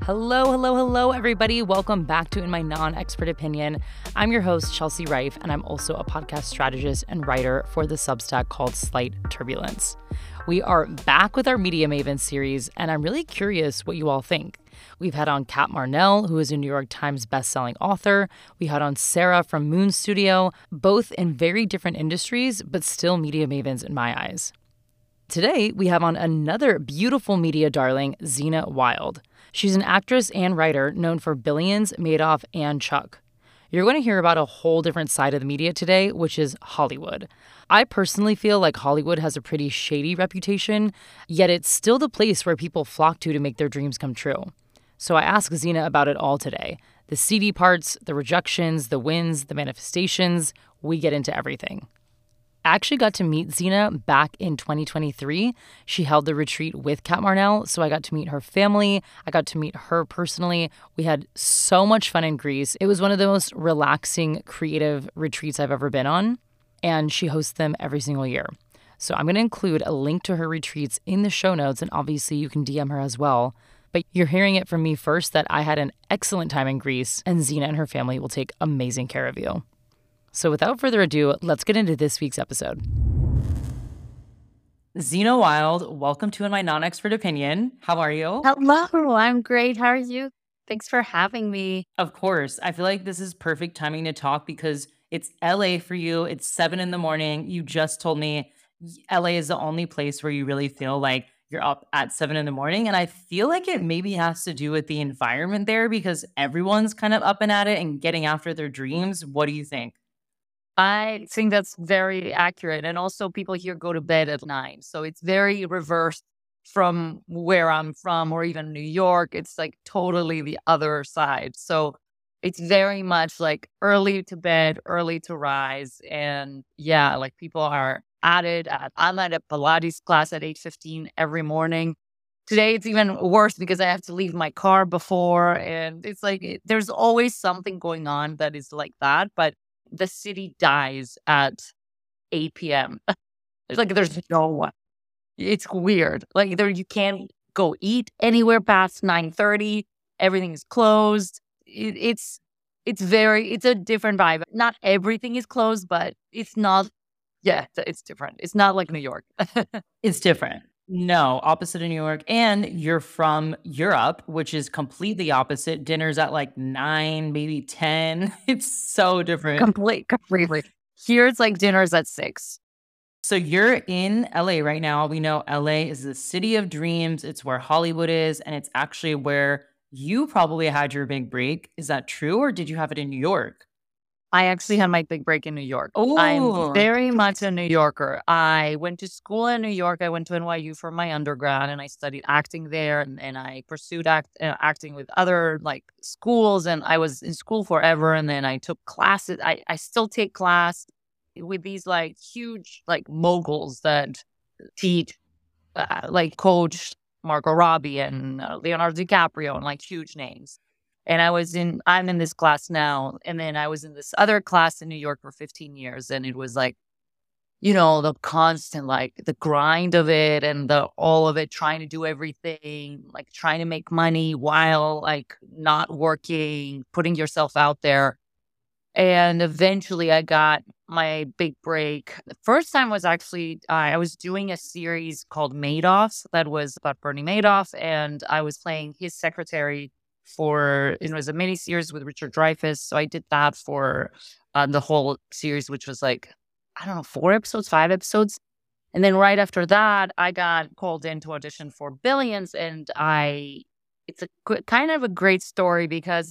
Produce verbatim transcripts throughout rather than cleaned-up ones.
Hello, hello, hello, everybody. Welcome back to In My Non-Expert Opinion. I'm your host, Chelsea Rife, and I'm also a podcast strategist and writer for the Substack called Slight Turbulence. We are back with our Media Maven series, and I'm really curious what you all think. We've had on Kat Marnell, who is a New York Times bestselling author. We had on Sarah from Moon Studio, both in very different industries, but still media mavens in my eyes. Today, we have on another beautiful media darling, Zena Wild. She's an actress and writer known for Billions, Madoff, and Chuck. You're going to hear about a whole different side of the media today, which is Hollywood. I personally feel like Hollywood has a pretty shady reputation, yet it's still the place where people flock to to make their dreams come true. So I asked Zena about it all today. The seedy parts, the rejections, the wins, the manifestations. We get into everything. I actually got to meet Zena back in twenty twenty-three. She held the retreat with Kat Marnell, so I got to meet her family. I got to meet her personally. We had so much fun in Greece. It was one of the most relaxing, creative retreats I've ever been on, and she hosts them every single year. So I'm going to include a link to her retreats in the show notes, and obviously you can D M her as well. But you're hearing it from me first that I had an excellent time in Greece, and Zena and her family will take amazing care of you. So without further ado, let's get into this week's episode. Zena Wild, welcome to In My Non-Expert Opinion. How are you? Hello, I'm great. How are you? Thanks for having me. Of course. I feel like this is perfect timing to talk because it's L A for you. It's seven in the morning. You just told me L A is the only place where you really feel like you're up at seven in the morning. And I feel like it maybe has to do with the environment there because everyone's kind of up and at it and getting after their dreams. What do you think? I think that's very accurate. And also, people here go to bed at nine. So it's very reversed from where I'm from or even New York. It's like totally the other side. So it's very much like early to bed, early to rise. And yeah, like people are at it. At, I'm at a Pilates class at eight fifteen every morning. Today, it's even worse because I have to leave my car before. And it's like it, there's always something going on that is like that. But the city dies at eight p.m. It's like there's no one. It's weird. Like there, you can't go eat anywhere past nine thirty. Everything is closed. It, it's it's very it's a different vibe. Not everything is closed, but it's not. Yeah, it's different. It's not like New York. It's different. No, opposite of New York. And you're from Europe, which is completely opposite. Dinner's at like nine, maybe ten. It's so different. Complete, completely. Here it's like dinner's at six. So you're in L A right now. We know L A is the city of dreams. It's where Hollywood is. And it's actually where you probably had your big break. Is that true? Or did you have it in New York? I actually had my big break in New York. Oh, I'm very much a New Yorker. I went to school in New York. I went to N Y U for my undergrad and I studied acting there. And, and I pursued act, uh, acting with other like schools. And I was in school forever. And then I took classes. I, I still take class with these like huge like moguls that teach, uh, like Coach Margot Robbie and uh, Leonardo DiCaprio and like huge names. And I was in, I'm in this class now. And then I was in this other class in New York for fifteen years. And it was like, you know, the constant, like the grind of it and the, all of it, trying to do everything, like trying to make money while like not working, putting yourself out there. And eventually I got my big break. The first time was actually, uh, I was doing a series called Madoff that was about Bernie Madoff. And I was playing his secretary for, it was a mini series with Richard Dreyfuss. So I did that for uh, the whole series, which was like, I don't know, four episodes, five episodes. And then right after that, I got called in to audition for Billions. And I, it's a kind of a great story because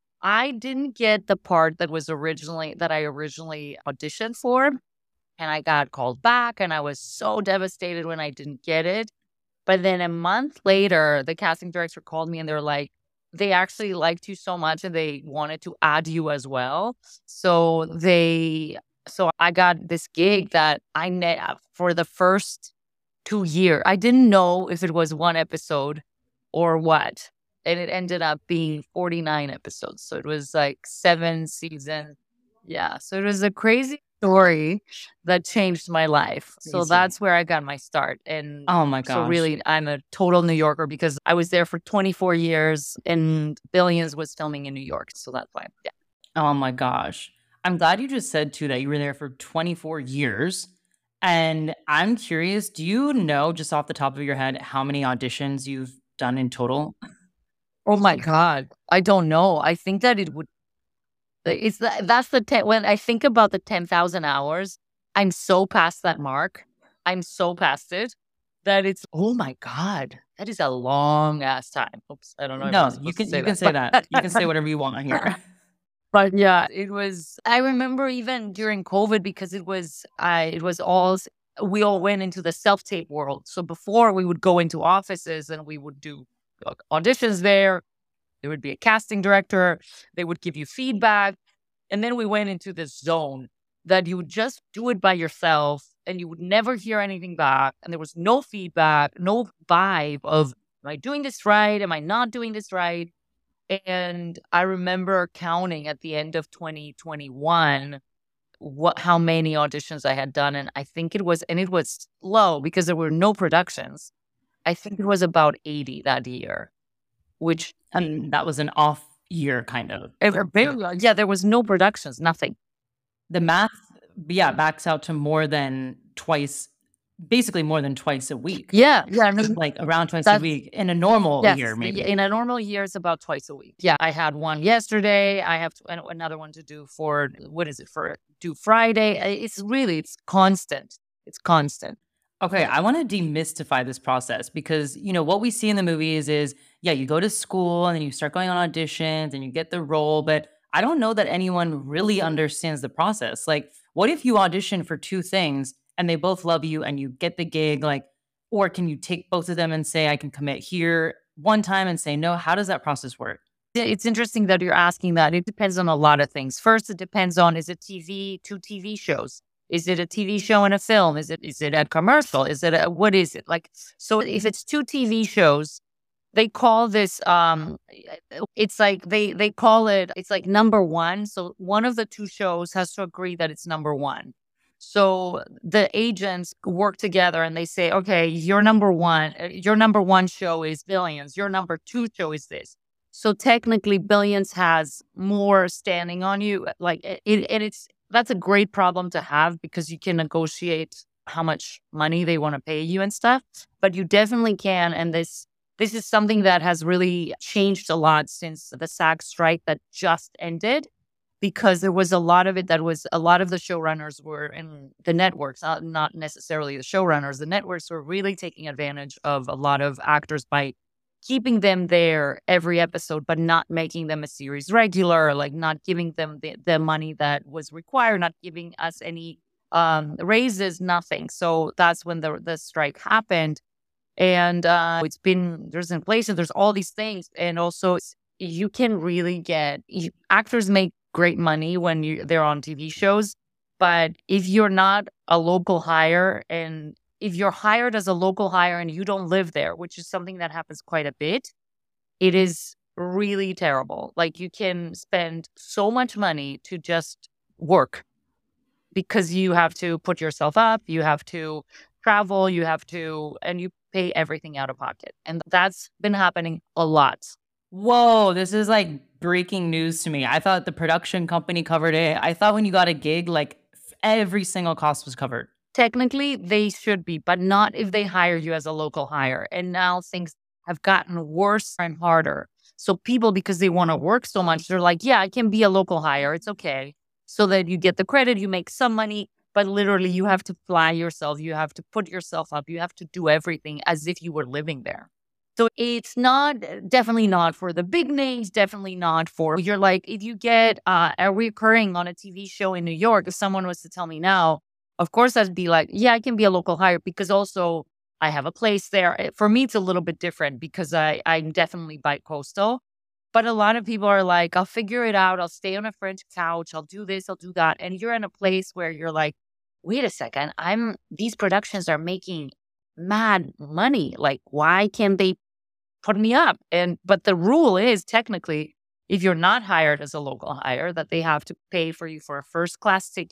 I didn't get the part that was originally, that I originally auditioned for. And I got called back and I was so devastated when I didn't get it. But then a month later, the casting director called me and they're like, they actually liked you so much and they wanted to add you as well. So they, so I got this gig that I net for the first two years. I didn't know if it was one episode or what. And it ended up being forty-nine episodes. So it was like seven seasons. Yeah. So it was a crazy story that changed my life. So Crazy. that's where I got my start. And Oh my so gosh. really, I'm a total New Yorker because I was there for twenty-four years and Billions was filming in New York. So that's why. Yeah. Oh my gosh. I'm glad you just said too that you were there for twenty-four years. And I'm curious, do you know just off the top of your head how many auditions you've done in total? Oh my God. I don't know. I think that it would, it's the, that's the ten, when I think about the ten thousand hours, I'm so past that mark. I'm so past it that it's, oh my God, that is a long ass time. Oops. I don't know if I'm No, you supposed to can say you can that, say but that. You can say whatever you want here. But yeah, it was, I remember even during COVID because it was, I, it was all, s- we all went into the self tape world. So before we would go into offices and we would do uh, auditions there, there would be a casting director, they would give you feedback. And then we went into this zone that you would just do it by yourself and you would never hear anything back. And there was no feedback, no vibe of, am I doing this right? Am I not doing this right? And I remember counting at the end of twenty twenty-one what how many auditions I had done. And I think it was, and it was low because there were no productions. I think it was about eighty that year, which, And that was an off year kind of. eh, very- yeah, there was no productions, nothing. The math, yeah, backs out to more than twice, basically more than twice a week. Yeah, yeah. no, Like around twice a That's, week in a normal yes, year, the- maybe. in a normal year, it's about twice a week. Yeah, I had one yesterday. I have to, an- another one to do for, what is it, for do Friday. I- It's really, it's constant. It's constant. Okay, I want to demystify this process because, you know, what we see in the movies is, yeah, you go to school and then you start going on auditions and you get the role, but I don't know that anyone really understands the process. Like, what if you audition for two things and they both love you and you get the gig? Like, or can you take both of them and say, I can commit here one time and say no? How does that process work? Yeah, it's interesting that you're asking that. It depends on a lot of things. First, it depends on, is it T V, two T V shows? Is it a T V show and a film? Is it is it a commercial? Is it a, what is it? Like, so if it's two T V shows, they call this um it's like they they call it, it's like number one. So one of the two shows has to agree that it's number one. So the agents work together and they say, okay, your number one, uh, your number one show is Billions. Your number two show is this. So technically, Billions has more standing on you. Like it, it, and it's that's a great problem to have because you can negotiate how much money they want to pay you and stuff. But you definitely can. And this this is something that has really changed a lot since the SAG strike that just ended, because there was a lot of it that was, a lot of the showrunners were in the networks, not, not necessarily the showrunners. The networks were really taking advantage of a lot of actors by keeping them there every episode, but not making them a series regular, like not giving them the, the money that was required, not giving us any um, raises, nothing. So that's when the, the strike happened. And uh, it's been, there's inflation, there's all these things. And also, it's, you can really get, you, actors make great money when you they're on T V shows. But if you're not a local hire, and if you're hired as a local hire and you don't live there, which is something that happens quite a bit, it is really terrible. Like, you can spend so much money to just work because you have to put yourself up, you have to travel, you have to, and you pay everything out of pocket. And that's been happening a lot. Whoa, this is like breaking news to me. I thought the production company covered it. I thought when you got a gig, like every single cost was covered. Technically, they should be, but not if they hire you as a local hire. And now things have gotten worse and harder. So people, because they want to work so much, they're like, yeah, I can be a local hire. It's okay. So that you get the credit, you make some money, but literally you have to fly yourself. You have to put yourself up. You have to do everything as if you were living there. So it's not, definitely not for the big names, definitely not for, you're like, if you get uh, a recurring on a T V show in New York, if someone was to tell me now, of course, I'd be like, yeah, I can be a local hire because also I have a place there. Eh, For me, it's a little bit different because I, I'm definitely bi-coastal. But a lot of people are like, I'll figure it out. I'll stay on a French couch. I'll do this. I'll do that. And you're in a place where you're like, wait a second. I'm, these productions are making mad money. Like, why can't they put me up? And, but the rule is technically, if you're not hired as a local hire, that they have to pay for you for a first class ticket,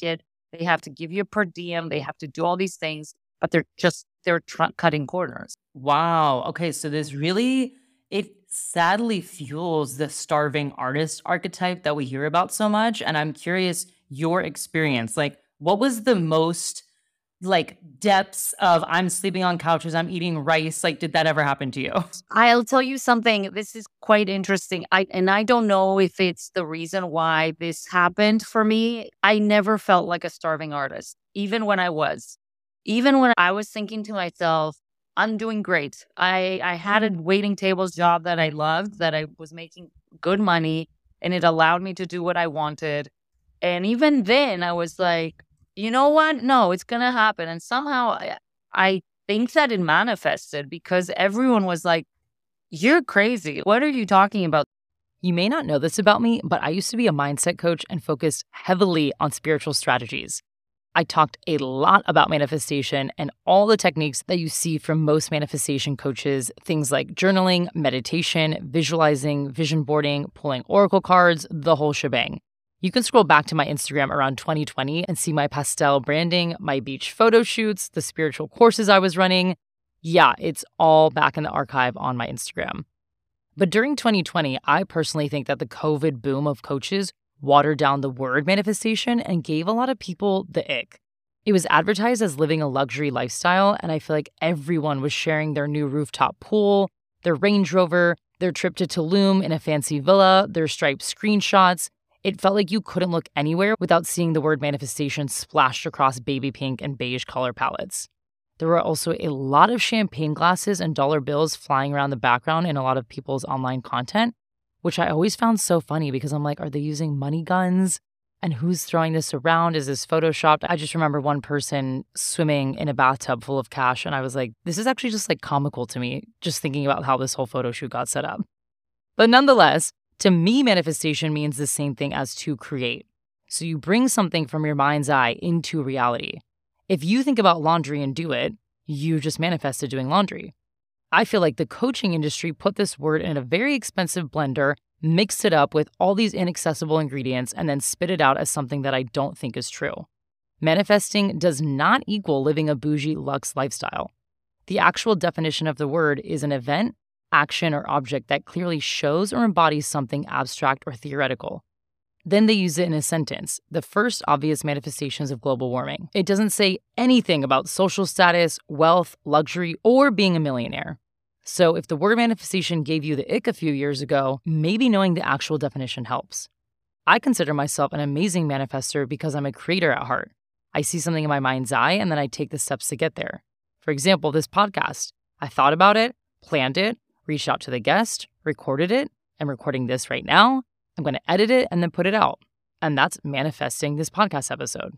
They have to give you a per diem. They have to do all these things, but they're just, they're tr- cutting corners. Wow. Okay. So this really, it sadly fuels the starving artist archetype that we hear about so much. And I'm curious your experience. Like, what was the most like depths of I'm sleeping on couches, I'm eating rice? Like, did that ever happen to you? I'll tell you something. This is quite interesting. I and I don't know if it's the reason why this happened for me. I never felt like a starving artist, even when I was. Even when I was thinking to myself, I'm doing great. I, I had a waiting tables job that I loved, that I was making good money, and it allowed me to do what I wanted. And even then, I was like, you know what? No, it's going to happen. And somehow I, I think that it manifested because everyone was like, you're crazy. What are you talking about? You may not know this about me, but I used to be a mindset coach and focused heavily on spiritual strategies. I talked a lot about manifestation and all the techniques that you see from most manifestation coaches, things like journaling, meditation, visualizing, vision boarding, pulling oracle cards, the whole shebang. You can scroll back to my Instagram around twenty twenty and see my pastel branding, my beach photo shoots, the spiritual courses I was running. Yeah, it's all back in the archive on my Instagram. But during twenty twenty, I personally think that the COVID boom of coaches watered down the word manifestation and gave a lot of people the ick. It was advertised as living a luxury lifestyle, and I feel like everyone was sharing their new rooftop pool, their Range Rover, their trip to Tulum in a fancy villa, their striped screenshots. It felt like you couldn't look anywhere without seeing the word manifestation splashed across baby pink and beige color palettes. There were also a lot of champagne glasses and dollar bills flying around the background in a lot of people's online content, which I always found so funny because I'm like, are they using money guns? And who's throwing this around? Is this photoshopped? I just remember one person swimming in a bathtub full of cash, and I was like, this is actually just like comical to me, just thinking about how this whole photo shoot got set up. But nonetheless, to me, manifestation means the same thing as to create. So you bring something from your mind's eye into reality. If you think about laundry and do it, you just manifested doing laundry. I feel like the coaching industry put this word in a very expensive blender, mixed it up with all these inaccessible ingredients, and then spit it out as something that I don't think is true. Manifesting does not equal living a bougie luxe lifestyle. The actual definition of the word is an event, action, or object that clearly shows or embodies something abstract or theoretical. Then they use it in a sentence, the first obvious manifestations of global warming. It doesn't say anything about social status, wealth, luxury, or being a millionaire. So if the word manifestation gave you the ick a few years ago, maybe knowing the actual definition helps. I consider myself an amazing manifester because I'm a creator at heart. I see something in my mind's eye and then I take the steps to get there. For example, this podcast. I thought about it, planned it, reached out to the guest, recorded it. I'm recording this right now. I'm going to edit it and then put it out. And that's manifesting this podcast episode.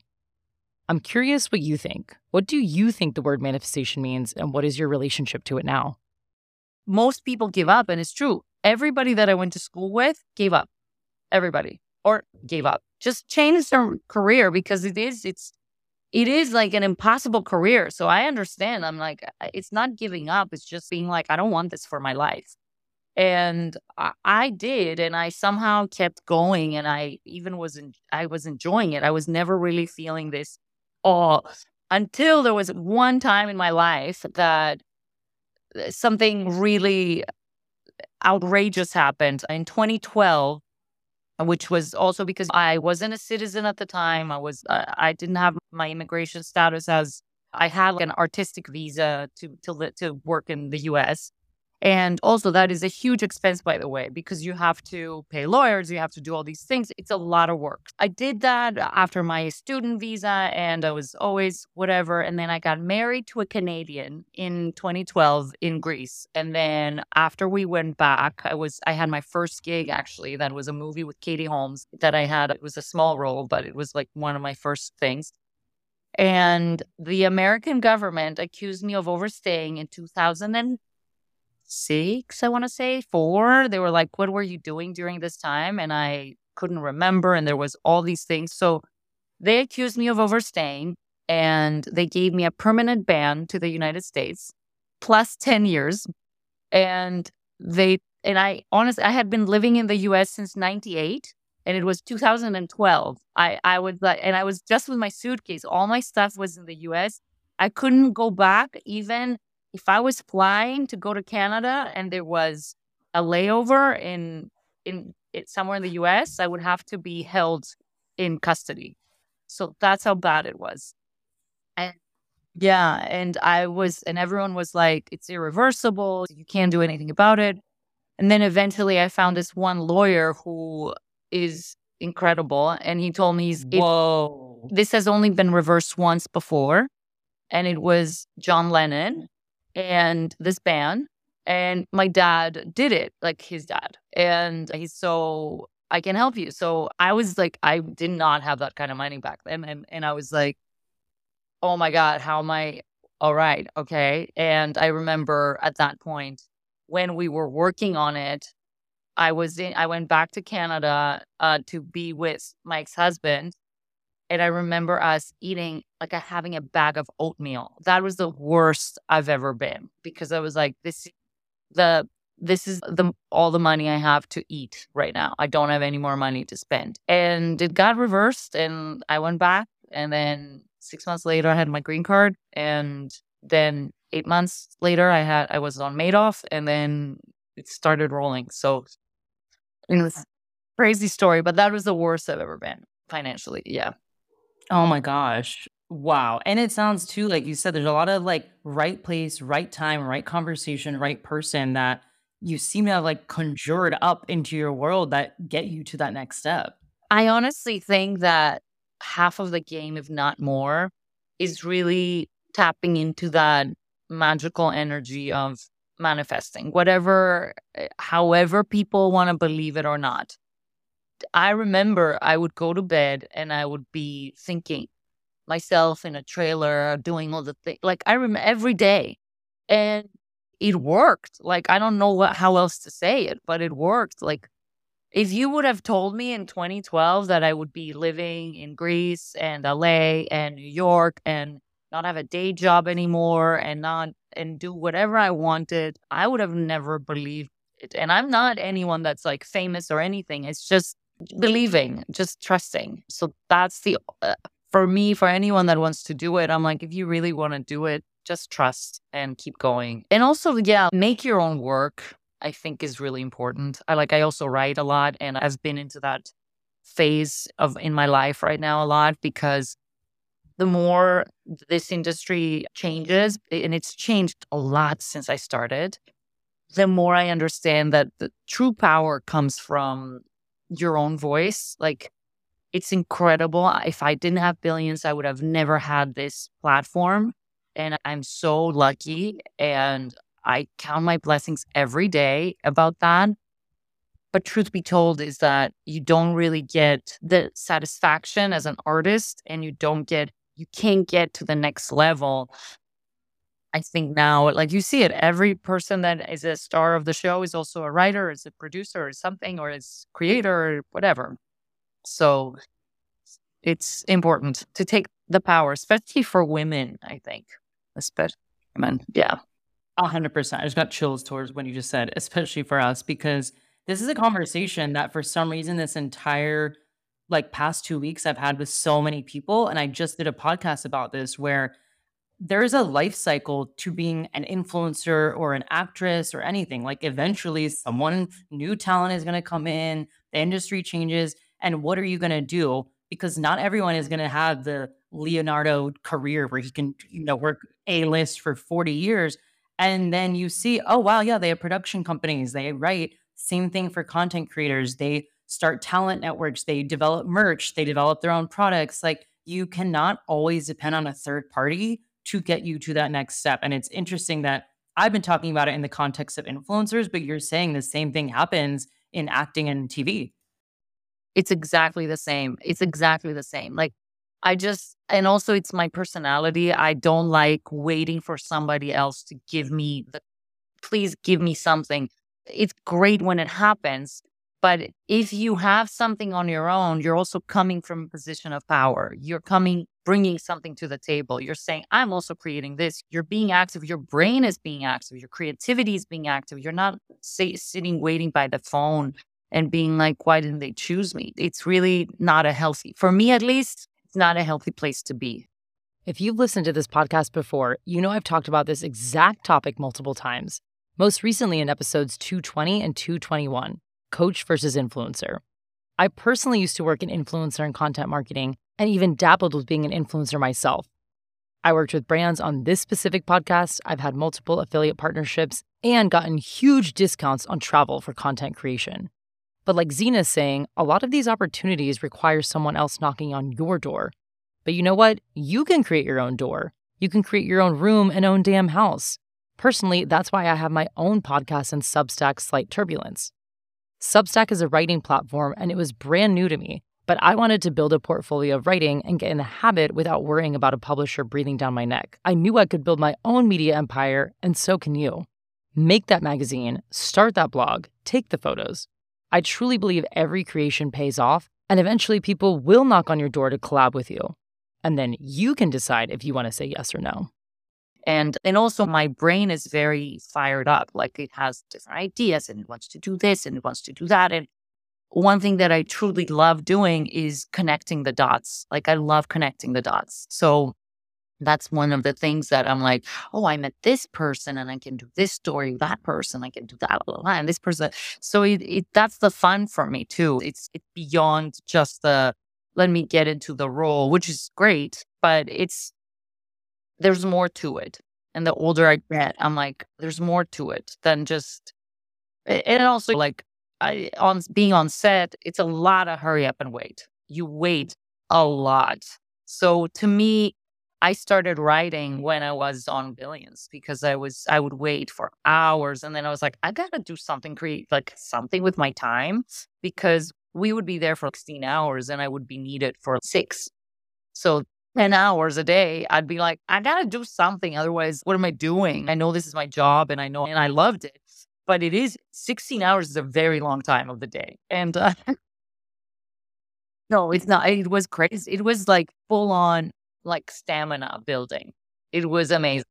I'm curious what you think. What do you think the word manifestation means, and what is your relationship to it now? Most people give up, and it's true. Everybody that I went to school with gave up. Everybody. Or gave up. Just changed their career because it is, it's, it is like an impossible career. So I understand. I'm like, it's not giving up. It's just being like, I don't want this for my life. And I, I did, and I somehow kept going, and I even was, in, I was enjoying it. I was never really feeling this awe until there was one time in my life that something really outrageous happened in twenty twelve, which was also because I wasn't a citizen at the time. I was, uh, I didn't have my immigration status as I had like an artistic visa to to li- to work in the U S. And also that is a huge expense, by the way, because you have to pay lawyers, you have to do all these things. It's a lot of work. I did that after my student visa, and I was always whatever. And then I got married to a Canadian in twenty twelve in Greece. And then after we went back, I was I had my first gig, actually. That was a movie with Katie Holmes that I had. It was a small role, but it was like one of my first things. And the American government accused me of overstaying in two thousand six, I want to say, four. They were like, what were you doing during this time? And I couldn't remember. And there was all these things. So they accused me of overstaying, and they gave me a permanent ban to the United States plus ten years. And they, and I honestly, I had been living in the U S since ninety-eight. And it was two thousand twelve. I, I was like, and I was just with my suitcase. All my stuff was in the U S. I couldn't go back. Even if I was flying to go to Canada and there was a layover in, in it, somewhere in the U S, I would have to be held in custody. So that's how bad it was. And yeah, and I was, and everyone was like, it's irreversible. You can't do anything about it. And then eventually I found this one lawyer who is incredible. And he told me, he's, it, Whoa. this has only been reversed once before. And it was John Lennon and this band. And my dad did it, like his dad. And he's so, I can help you. So I was like, I did not have that kind of money back then. And, and I was like, oh my God, how am I? All right. Okay. And I remember at that point when we were working on it, I was in, I went back to Canada uh, to be with my ex-husband. And I remember us eating, like a, having a bag of oatmeal. That was the worst I've ever been because I was like, this, the, this is the all the money I have to eat right now. I don't have any more money to spend. And it got reversed and I went back. And then six months later, I had my green card. And then eight months later, I had, I was on Madoff, and then it started rolling. So it was a crazy story, but that was the worst I've ever been financially. Yeah. Oh my gosh. Wow. And it sounds too, like you said, there's a lot of like right place, right time, right conversation, right person that you seem to have like conjured up into your world that get you to that next step. I honestly think that half of the game, if not more, is really tapping into that magical energy of manifesting, whatever, however people want to believe it or not. I remember I would go to bed and I would be thinking myself in a trailer doing all the things. Like I remember every day, and it worked. Like I don't know what how else to say it, but it worked. Like if you would have told me in twenty twelve that I would be living in Greece and L A and New York and not have a day job anymore and not and do whatever I wanted, I would have never believed it. And I'm not anyone that's like famous or anything. It's just believing, just trusting. So that's the, uh, for me, for anyone that wants to do it, I'm like, if you really want to do it, just trust and keep going. And also, yeah, make your own work, I think is really important. I like, I also write a lot, and I've been into that phase of in my life right now a lot because the more this industry changes, and it's changed a lot since I started, the more I understand that the true power comes from your own voice. Like, it's incredible. If I didn't have Billions, I would have never had this platform. And I'm so lucky. And I count my blessings every day about that. But truth be told is that you don't really get the satisfaction as an artist, and you don't get, you can't get to the next level. I think now, like you see it, every person that is a star of the show is also a writer, is a producer or something, or is creator or whatever. So it's important to take the power, especially for women, I think. Especially women. Yeah. A hundred percent. I just got chills towards what you just said, especially for us, because this is a conversation that for some reason this entire like past two weeks I've had with so many people. And I just did a podcast about this where there's a life cycle to being an influencer or an actress or anything. Like eventually someone new talent is going to come in, the industry changes. And what are you going to do? Because not everyone is going to have the Leonardo career where he can, you know, work A-list for forty years. And then you see, oh, wow, yeah, they have production companies. They write. Same thing for content creators. They start talent networks. They develop merch. They develop their own products. Like you cannot always depend on a third party to get you to that next step. And it's interesting that I've been talking about it in the context of influencers, but you're saying the same thing happens in acting and T V. It's exactly the same. It's exactly the same. Like I just, and also it's my personality. I don't like waiting for somebody else to give me the, please give me something. It's great when it happens. But if you have something on your own, you're also coming from a position of power. You're coming, bringing something to the table. You're saying, I'm also creating this. You're being active. Your brain is being active. Your creativity is being active. You're not say, sitting, waiting by the phone and being like, why didn't they choose me? It's really not a healthy, for me at least, it's not a healthy place to be. If you've listened to this podcast before, you know I've talked about this exact topic multiple times, most recently in episodes two twenty and two twenty-one, Coach versus Influencer. I personally used to work in influencer and content marketing and even dabbled with being an influencer myself. I worked with brands on this specific podcast. I've had multiple affiliate partnerships and gotten huge discounts on travel for content creation. But like Zena's saying, a lot of these opportunities require someone else knocking on your door. But you know what? You can create your own door. You can create your own room and own damn house. Personally, that's why I have my own podcast and Substack, Slight Turbulence. Substack is a writing platform and it was brand new to me, but I wanted to build a portfolio of writing and get in the habit without worrying about a publisher breathing down my neck. I knew I could build my own media empire, and so can you. Make that magazine, start that blog, take the photos. I truly believe every creation pays off, and eventually people will knock on your door to collab with you. And then you can decide if you want to say yes or no. And and also my brain is very fired up. Like it has different ideas and it wants to do this and it wants to do that. And one thing that I truly love doing is connecting the dots. Like I love connecting the dots. So that's one of the things that I'm like, oh, I met this person and I can do this story, that person, I can do that, blah, blah, blah, and this person. So it, it that's the fun for me too. It's it's beyond just the let me get into the role, which is great, but it's there's more to it. And the older I get, I'm like, there's more to it than just, and also like I, on being on set, it's a lot of hurry up and wait. You wait a lot. So to me, I started writing when I was on Billions because I was, I would wait for hours. And then I was like, I got to do something, create like something with my time, because we would be there for sixteen hours and I would be needed for six. So ten hours a day, I'd be like, I got to do something. Otherwise, what am I doing? I know this is my job and I know, and I loved it, but it is sixteen hours is a very long time of the day. And uh, no, it's not. It was crazy. It was like full on like stamina building. It was amazing.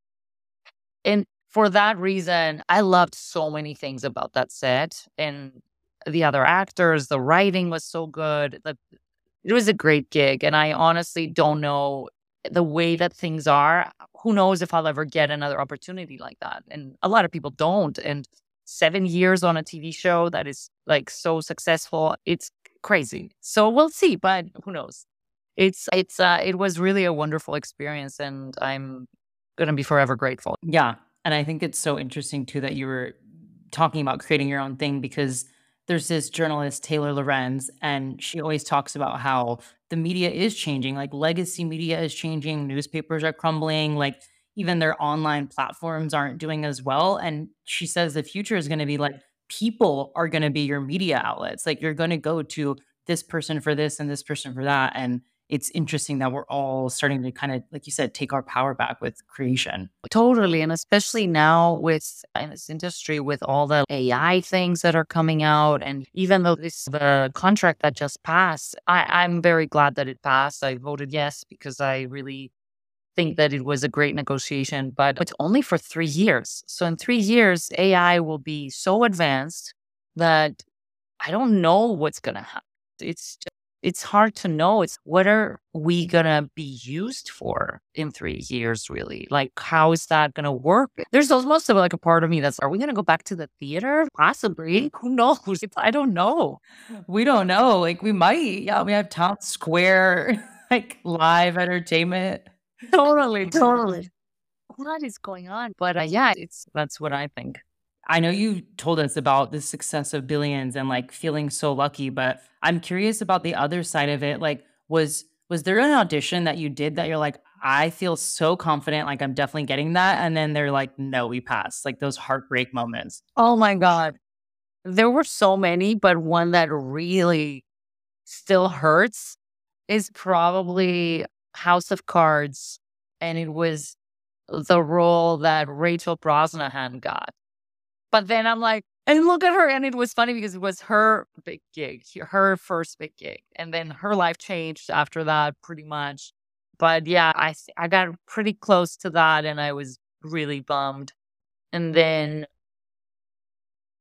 And for that reason, I loved so many things about that set and the other actors. The writing was so good. The, it was a great gig. And I honestly don't know the way that things are. Who knows if I'll ever get another opportunity like that? And a lot of people don't. And seven years on a T V show that is like so successful, it's crazy. So we'll see, but who knows? It's, it's, uh, it was really a wonderful experience and I'm going to be forever grateful. Yeah. And I think it's so interesting too that you were talking about creating your own thing, because there's this journalist, Taylor Lorenz, and she always talks about how the media is changing. Like legacy media is changing. Newspapers are crumbling. Like even their online platforms aren't doing as well. And she says the future is going to be like people are going to be your media outlets. Like you're going to go to this person for this and this person for that. And it's interesting that we're all starting to kind of, like you said, take our power back with creation. Totally. And especially now with in this industry, with all the A I things that are coming out. And even though this the contract that just passed, I, I'm very glad that it passed. I voted yes because I really think that it was a great negotiation, but it's only for three years. So in three years, A I will be so advanced that I don't know what's going to happen. It's just, it's hard to know. It's what are we going to be used for in three years, really? Like, how is that going to work? There's almost like a part of me that's, are we going to go back to the theater? Possibly. Who knows? I don't know. We don't know. Like, we might. Yeah, we have Town Square, like live entertainment. Totally, totally. What is going on? But uh, yeah, it's that's what I think. I know you told us about the success of Billions and like feeling so lucky, but I'm curious about the other side of it. Like, was was there an audition that you did that you're like, I feel so confident, like I'm definitely getting that, and then they're like, no, we passed. Like those heartbreak moments. Oh my God, there were so many, but one that really still hurts is probably House of Cards, and it was the role that Rachel Brosnahan got. But then I'm like, and look at her. And it was funny because it was her big gig, her first big gig. And then her life changed after that pretty much. But yeah, I, I got pretty close to that and I was really bummed. And then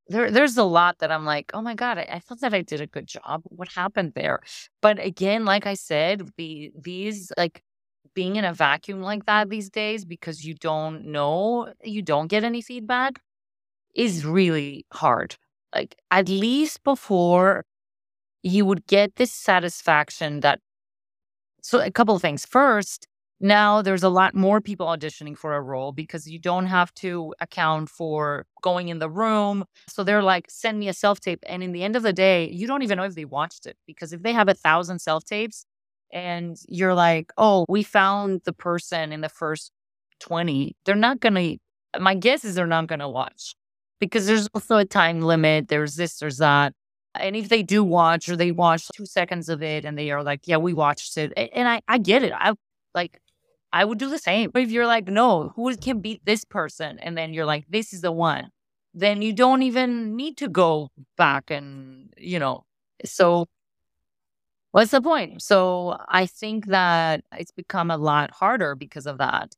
there there's a lot that I'm like, oh my God, I, I thought that I did a good job. What happened there? But again, like I said, the these like being in a vacuum like that these days because you don't know, you don't get any feedback is really hard. Like at least before you would get this satisfaction that so a couple of things. First, now there's a lot more people auditioning for a role because you don't have to account for going in the room. So they're like, send me a self tape. And in the end of the day, you don't even know if they watched it because if they have a thousand self tapes and you're like, oh, we found the person in the first twenty, they're not going to, my guess is they're not going to watch because there's also a time limit. There's this, there's that. And if they do watch or they watch two seconds of it and they are like, yeah, we watched it. a- And I, I get it. I like, I would do the same. But if you're like, no, who can beat this person? And then you're like, this is the one. Then you don't even need to go back and, you know, so what's the point? So I think that it's become a lot harder because of that.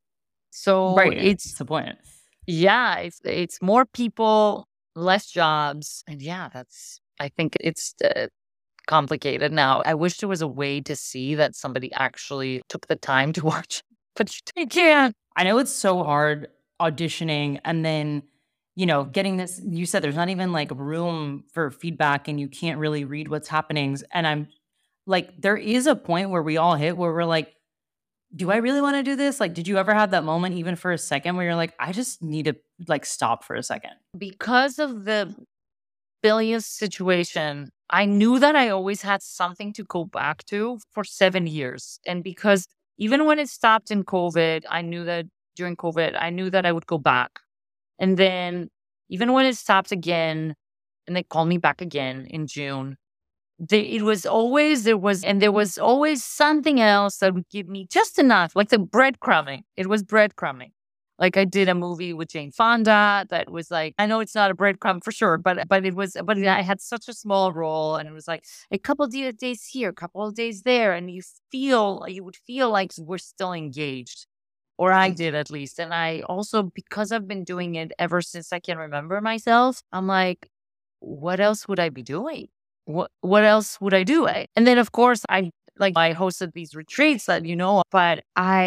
So Right. it's, That's the point. yeah, it's, it's more people, less jobs. And yeah, that's, I think it's uh, complicated now. I wish there was a way to see that somebody actually took the time to watch, but you can't. I know it's so hard auditioning and then, you know, getting this. You said there's not even like room for feedback and you can't really read what's happening. And I'm like, there is a point where we all hit where we're like, do I really want to do this? Like, did you ever have that moment, even for a second, where you're like, I just need to like stop for a second? Because of the Billions situation, I knew that I always had something to go back to for seven years. And because even when it stopped in COVID, I knew that during COVID, I knew that I would go back. And then even when it stopped again, and they called me back again in June, they, it was always, there was, and there was always something else that would give me just enough, like the breadcrumbing. It was breadcrumbing. Like I did a movie with Jane Fonda that was like, I know it's not a breadcrumb for sure, but but it was, but I had such a small role, and it was like a couple of da- days here, a couple of days there, and you feel, you would feel like we're still engaged, or I did at least. And I also, because I've been doing it ever since I can remember myself, I'm like, what else would I be doing? What what else would I do? I, and then of course I like I hosted these retreats that you know, but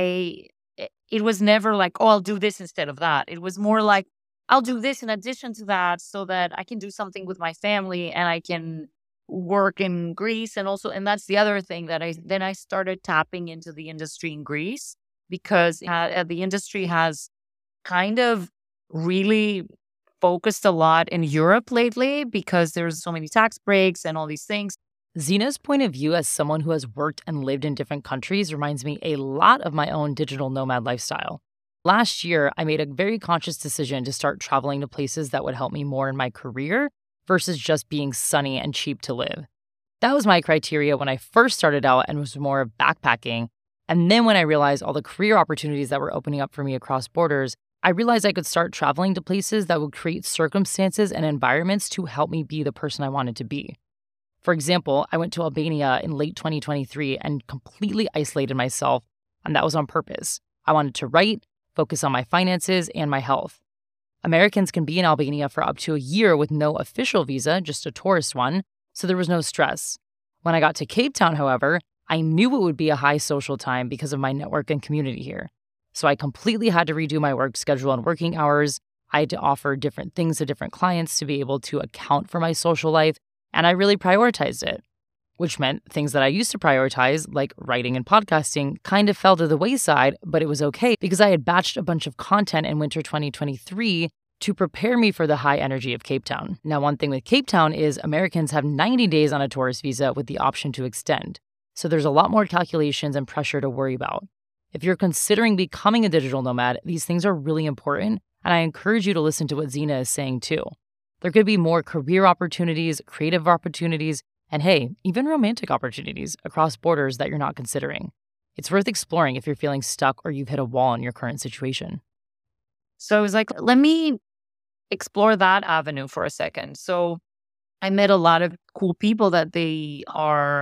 I it it was never like, oh, I'll do this instead of that. It was more like, I'll do this in addition to that so that I can do something with my family and I can work in Greece. And also, and that's the other thing that I then I started tapping into the industry in Greece because uh, the industry has kind of really focused a lot in Europe lately because there's so many tax breaks and all these things. Zena's point of view as someone who has worked and lived in different countries reminds me a lot of my own digital nomad lifestyle. Last year, I made a very conscious decision to start traveling to places that would help me more in my career versus just being sunny and cheap to live. That was my criteria when I first started out and was more of backpacking. And then when I realized all the career opportunities that were opening up for me across borders, I realized I could start traveling to places that would create circumstances and environments to help me be the person I wanted to be. For example, I went to Albania in late twenty twenty-three and completely isolated myself, and that was on purpose. I wanted to write, focus on my finances and my health. Americans can be in Albania for up to a year with no official visa, just a tourist one, so there was no stress. When I got to Cape Town, however, I knew it would be a high social time because of my network and community here. So I completely had to redo my work schedule and working hours. I had to offer different things to different clients to be able to account for my social life, and I really prioritized it, which meant things that I used to prioritize, like writing and podcasting, kind of fell to the wayside, but it was okay because I had batched a bunch of content in winter twenty twenty-three to prepare me for the high energy of Cape Town. Now, one thing with Cape Town is Americans have ninety days on a tourist visa with the option to extend. So there's a lot more calculations and pressure to worry about. If you're considering becoming a digital nomad, these things are really important, and I encourage you to listen to what Zena is saying too. There could be more career opportunities, creative opportunities, and hey, even romantic opportunities across borders that you're not considering. It's worth exploring if you're feeling stuck or you've hit a wall in your current situation. So I was like, let me explore that avenue for a second. So I met a lot of cool people that they are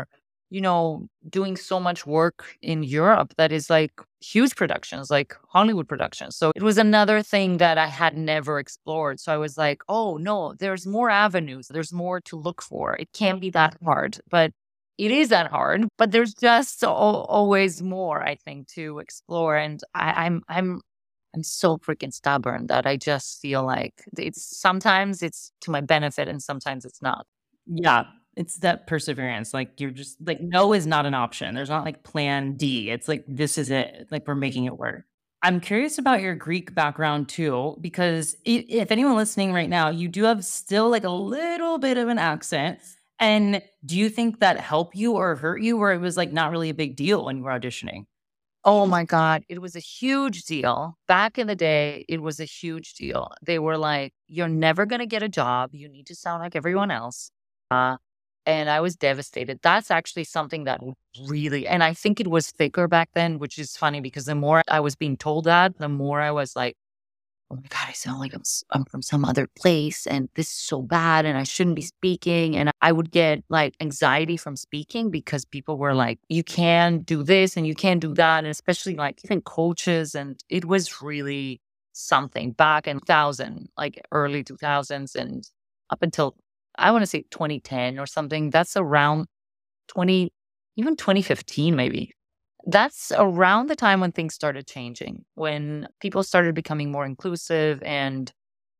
you know, doing so much work in Europe that is like huge productions, like Hollywood productions. So it was another thing that I had never explored. So I was like, oh no, there's more avenues. There's more to look for. It can't be that hard, but it is that hard. But there's just al- always more, I think, to explore. And I, I'm, I'm, I'm so freaking stubborn that I just feel like it's sometimes it's to my benefit and sometimes it's not. Yeah, it's that perseverance. Like you're just like no is not an option. There's not like plan D. It's like this is it. Like we're making it work. I'm curious about your Greek background too, because i- if anyone listening right now, you do have still like a little bit of an accent. And do you think that helped you or hurt you, or it was like not really a big deal when you were auditioning? Oh my God. It was a huge deal. Back in the day, it was a huge deal. They were like, you're never going to get a job. You need to sound like everyone else. Uh, and I was devastated. That's actually something that really, and I think it was thicker back then, which is funny because the more I was being told that, the more I was like, oh my God, I sound like I'm, s- I'm from some other place and this is so bad and I shouldn't be speaking. And I would get like anxiety from speaking because people were like, you can do this and you can't do that. And especially like even coaches. And it was really something back in two thousand, like early two thousands and up until I want to say twenty ten or something. That's around twenty, even twenty fifteen, maybe. That's around the time when things started changing, when people started becoming more inclusive. And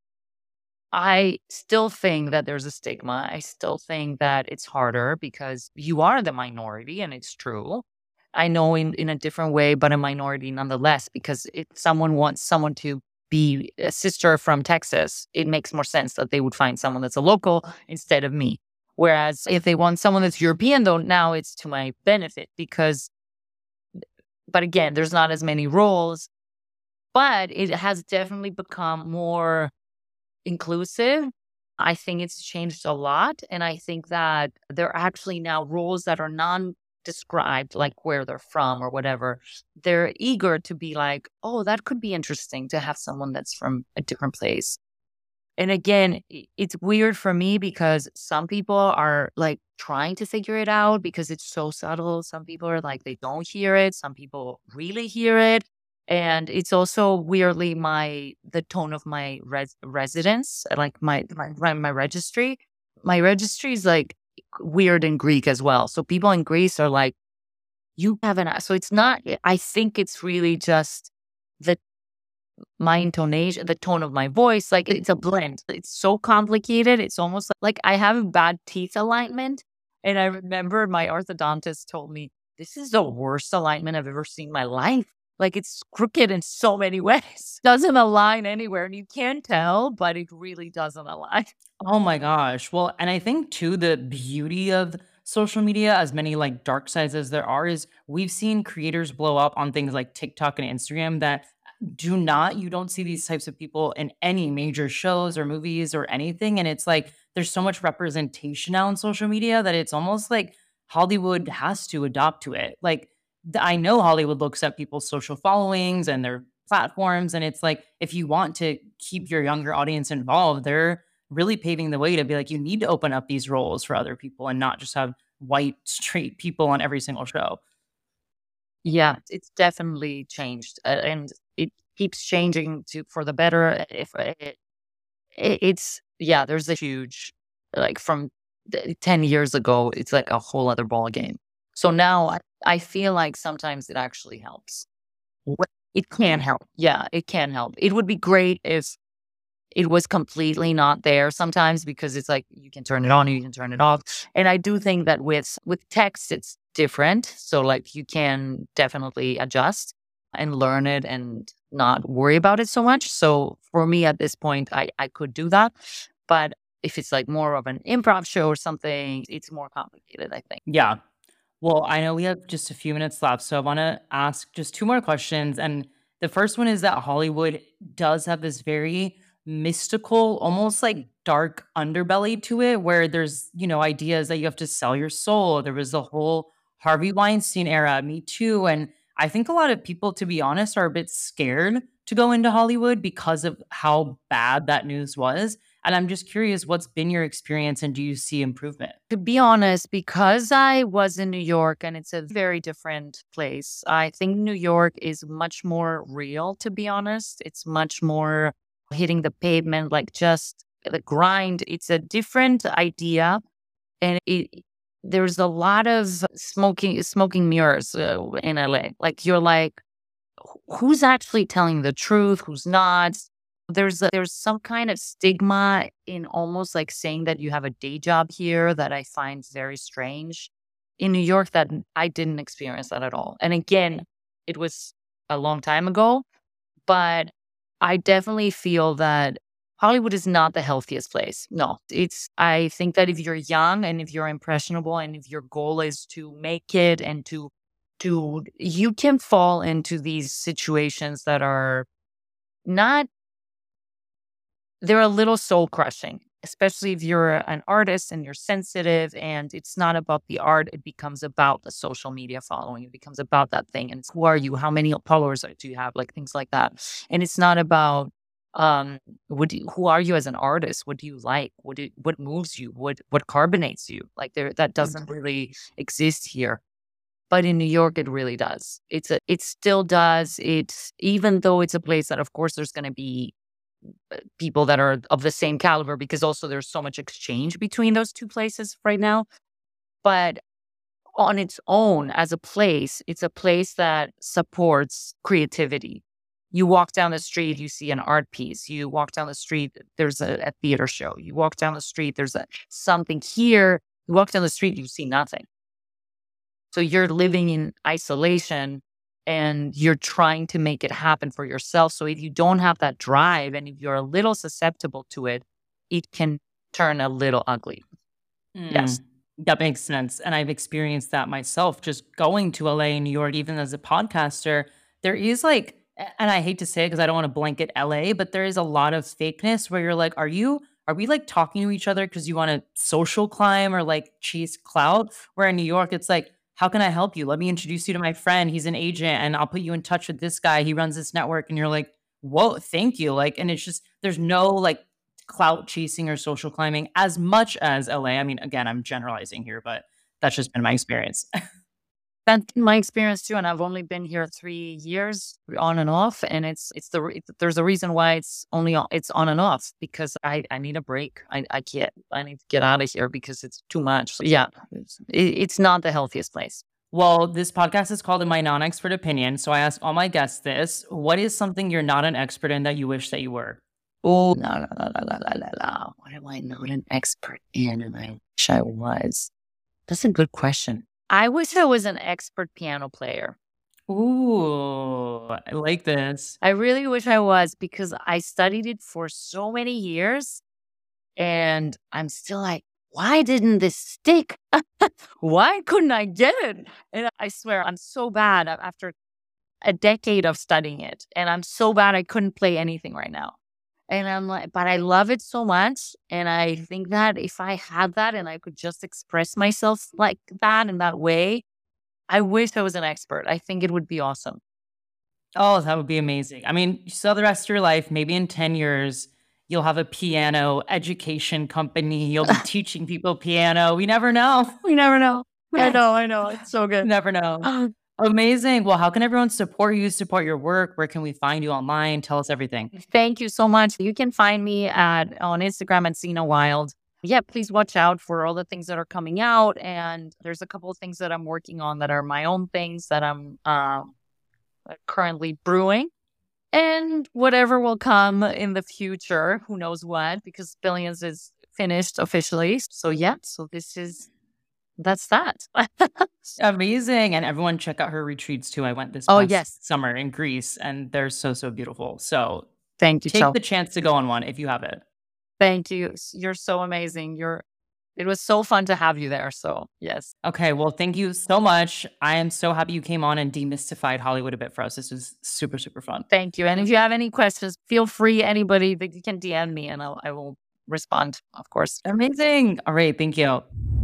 I still think that there's a stigma. I still think that it's harder because you are the minority, and it's true. I know in, in a different way, but a minority nonetheless, because if someone wants someone to be a sister from Texas, it makes more sense that they would find someone that's a local instead of me. Whereas if they want someone that's European, though, now it's to my benefit because but again, there's not as many roles, but it has definitely become more inclusive. I think it's changed a lot. And I think that there are actually now roles that are non described, like where they're from or whatever. They're eager to be like, oh, that could be interesting to have someone that's from a different place. And again, i- it's weird for me because some people are like trying to figure it out because it's so subtle. Some people are like, they don't hear it. Some people really hear it. And it's also weirdly my, the tone of my res- residence, like my, my, my my registry. My registry is like weird in Greek as well. So people in Greece are like, you haven't, a-" so it's not, I think it's really just the my intonation, the tone of my voice, like it's a blend. It's so complicated. It's almost like, like I have bad teeth alignment. And I remember my orthodontist told me, this is the worst alignment I've ever seen in my life. Like it's crooked in so many ways. Doesn't align anywhere. And you can't tell, but it really doesn't align. Oh my gosh. Well, and I think too, the beauty of social media, as many like dark sides as there are, is we've seen creators blow up on things like TikTok and Instagram that do not, you don't see these types of people in any major shows or movies or anything. And it's like there's so much representation now on social media that it's almost like Hollywood has to adopt to it. Like th- I know Hollywood looks at people's social followings and their platforms. And it's like if you want to keep your younger audience involved, they're really paving the way to be like, you need to open up these roles for other people and not just have white, straight people on every single show. Yeah, it's definitely changed. Uh, and it keeps changing to for the better. If uh, it, it, it's, yeah, there's a huge, like from th- ten years ago, it's like a whole other ball game. So now I, I feel like sometimes it actually helps. Wh- It can help. Yeah, it can help. It would be great if it was completely not there sometimes because it's like you can turn it on, you can turn it off. And I do think that with with text it's different. So like you can definitely adjust and learn it and not worry about it so much. So for me at this point I I could do that. But if it's like more of an improv show or something, it's more complicated, I think. Yeah. Well, I know we have just a few minutes left, so I want to ask just two more questions. And the first one is that Hollywood does have this very mystical, almost like dark underbelly to it, where there's, you know, ideas that you have to sell your soul. There was the whole Harvey Weinstein era, Me Too. And I think a lot of people, to be honest, are a bit scared to go into Hollywood because of how bad that news was. And I'm just curious, what's been your experience and do you see improvement? To be honest, because I was in New York and it's a very different place, I think New York is much more real, to be honest. It's much more hitting the pavement, like just the grind. It's a different idea. And it, there's a lot of smoking smoking mirrors uh, in L A. Like you're like, who's actually telling the truth? Who's not? There's a, there's some kind of stigma in almost like saying that you have a day job here that I find very strange. In New York, that I didn't experience that at all. And again, it was a long time ago, but I definitely feel that Hollywood is not the healthiest place. No, it's, I think that if you're young and if you're impressionable and if your goal is to make it and to, to, you can fall into these situations that are not, they're a little soul crushing, especially if you're an artist and you're sensitive and it's not about the art. It becomes about the social media following. It becomes about that thing. And who are you? How many followers do you have? Like things like that. And it's not about, um, what do you, who are you as an artist? What do you like? What do, what moves you? What, what carbonates you? Like there, that doesn't really exist here. But in New York, it really does. It's a, it still does. It's, even though it's a place that, of course, there's going to be people that are of the same caliber because also there's so much exchange between those two places right now. But on its own, as a place, it's a place that supports creativity. You walk down the street, you see an art piece. You walk down the street, there's a, a theater show. You walk down the street, there's a something here. You walk down the street, you see nothing. So you're living in isolation and you're trying to make it happen for yourself. So if you don't have that drive and if you're a little susceptible to it, it can turn a little ugly. Mm, yes. That makes sense. And I've experienced that myself, just going to L A and New York, even as a podcaster. There is like, and I hate to say it because I don't want to blanket L A, but there is a lot of fakeness where you're like, are you, are we like talking to each other because you want to social climb or like chase clout? Where in New York, it's like, how can I help you? Let me introduce you to my friend. He's an agent and I'll put you in touch with this guy. He runs this network. And you're like, whoa, thank you. Like, and it's just, there's no like clout chasing or social climbing as much as L A. I mean, again, I'm generalizing here, but that's just been my experience. That's my experience too. And I've only been here three years on and off. And it's, it's the, it's, there's a reason why it's only, on, it's on and off because I, I need a break. I, I can't, I need to get out of here because it's too much. So yeah, it's, it, it's not the healthiest place. Well, this podcast is called In My Non-Expert Opinion. So I ask all my guests this. What is something you're not an expert in that you wish that you were? Oh, no, no, no, no, no, no, no, no. What am I not an expert in and I wish I was? That's a good question. I wish I was an expert piano player. Ooh, I like this. I really wish I was because I studied it for so many years and I'm still like, why didn't this stick? Why couldn't I get it? And I swear, I'm so bad after a decade of studying it. And I'm so bad I couldn't play anything right now. And I'm like, but I love it so much. And I think that if I had that and I could just express myself like that in that way, I wish I was an expert. I think it would be awesome. Oh, that would be amazing. I mean, you saw the rest of your life, maybe in ten years, you'll have a piano education company. You'll be teaching people piano. We never know. We never know. I know, I know. It's so good. Never know. Amazing. Well, how can everyone support you, support your work? Where can we find you online? Tell us everything. Thank you so much. You can find me at on Instagram at Sina Wild. Yeah, please watch out for all the things that are coming out. And there's a couple of things that I'm working on that are my own things that I'm um, currently brewing. And whatever will come in the future, who knows what, because Billions is finished officially. So yeah, so this is... That's that. Amazing. And everyone check out her retreats too. I went this oh, past yes. summer in Greece and they're so, so beautiful. So thank you. Take Chel. the chance to go on one if you have it. Thank you. You're so amazing. You're, it was so fun to have you there. So yes. Okay. Well, thank you so much. I am so happy you came on and demystified Hollywood a bit for us. This was super, super fun. Thank you. And if you have any questions, feel free, anybody that you can D M me and I'll, I will respond, of course. Amazing. All right. Thank you.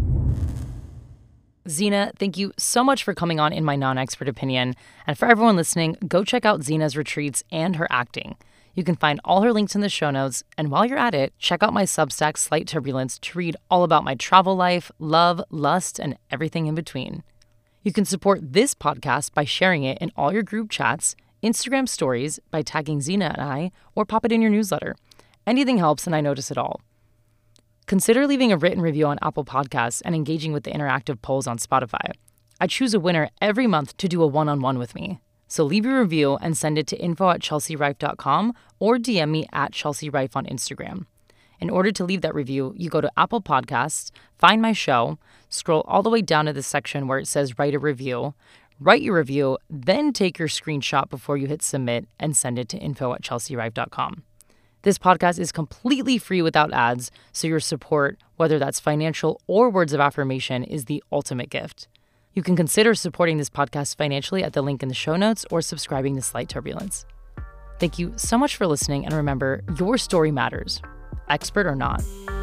Zena, thank you so much for coming on In My Non-Expert Opinion. And for everyone listening, go check out Zena's retreats and her acting. You can find all her links in the show notes, and while you're at it, check out my Substack Slight Turbulence to read all about my travel life, love, lust, and everything in between. You can support this podcast by sharing it in all your group chats, Instagram stories, by tagging Zena and I, or pop it in your newsletter. Anything helps, and I notice it all. Consider leaving a written review on Apple Podcasts and engaging with the interactive polls on Spotify. I choose a winner every month to do a one-on-one with me. So leave your review and send it to info at chelsea rife dot com or D M me at Chelsea Rife on Instagram. In order to leave that review, you go to Apple Podcasts, find my show, scroll all the way down to the section where it says write a review, write your review, then take your screenshot before you hit submit and send it to info at chelsea rife dot com. This podcast is completely free without ads, so your support, whether that's financial or words of affirmation, is the ultimate gift. You can consider supporting this podcast financially at the link in the show notes or subscribing to Slight Turbulence. Thank you so much for listening, and remember, your story matters, expert or not.